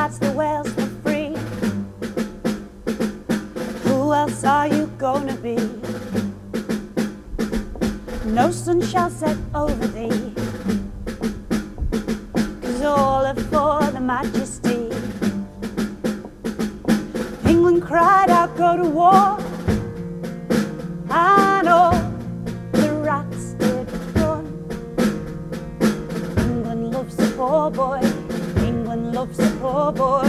rights the Wales for free. Who else are you gonna be? No sun shall set over thee, 'cause all are for the majesty. England cried out, go to war, and all the rats did run. England loves the poor boy, England loves the poor boy.